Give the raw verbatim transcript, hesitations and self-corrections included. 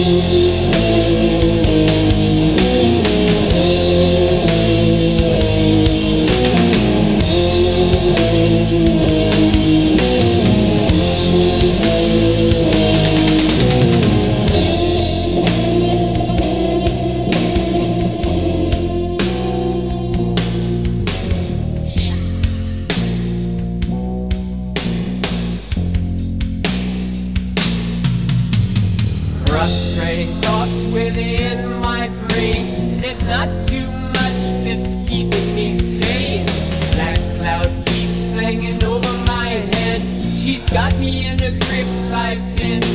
Frustrating thoughts within my brain. There's not too much that's keeping me sane. That cloud keeps hanging over my head. She's got me in her grips, I've been